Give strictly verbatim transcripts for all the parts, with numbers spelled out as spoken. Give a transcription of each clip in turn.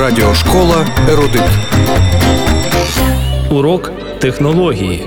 Радіошкола «Ерудит». Урок технології.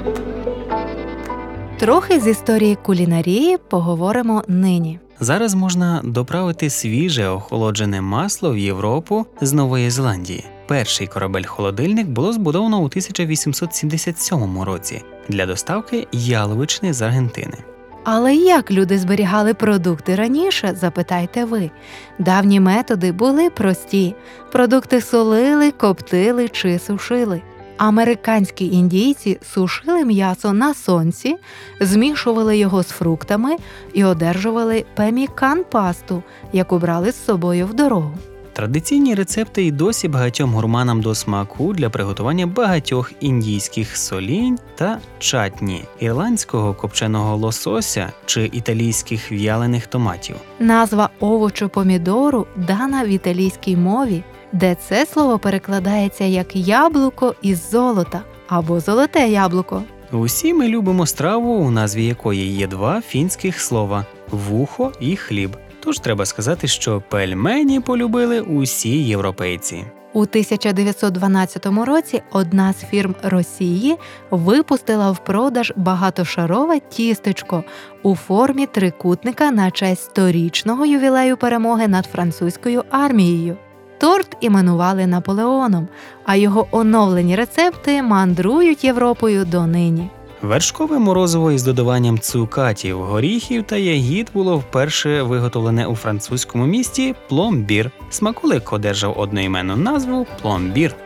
Трохи з історії кулінарії поговоримо нині. Зараз можна доправити свіже охолоджене масло в Європу з Нової Зеландії. Перший корабель-холодильник було збудовано у тисяча вісімсот сімдесят сьомому році для доставки яловичини з Аргентини. Але як люди зберігали продукти раніше, запитайте ви. Давні методи були прості. Продукти солили, коптили чи сушили. Американські індійці сушили м'ясо на сонці, змішували його з фруктами і одержували пемікан-пасту, яку брали з собою в дорогу. Традиційні рецепти й досі багатьом гурманам до смаку для приготування багатьох індійських солінь та чатні, ірландського копченого лосося чи італійських в'ялених томатів. Назва овочу помідору дана в італійській мові, де це слово перекладається як «яблуко із золота» або «золоте яблуко». Усі ми любимо страву, у назві якої є два фінських слова – «вухо» і «хліб». Тож треба сказати, що пельмені полюбили усі європейці. У тисяча дев'ятсот дванадцятому році одна з фірм Росії випустила в продаж багатошарове тістечко у формі трикутника на честь сторічного ювілею перемоги над французькою армією. Торт іменували Наполеоном, а його оновлені рецепти мандрують Європою донині. Вершкове морозиво із додаванням цукатів, горіхів та ягід було вперше виготовлене у французькому місті Пломбір. Смаколик одержав одноіменну назву Пломбір.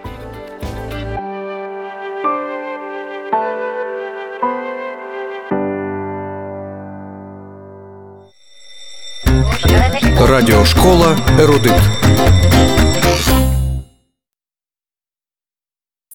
Радіошкола «Ерудит».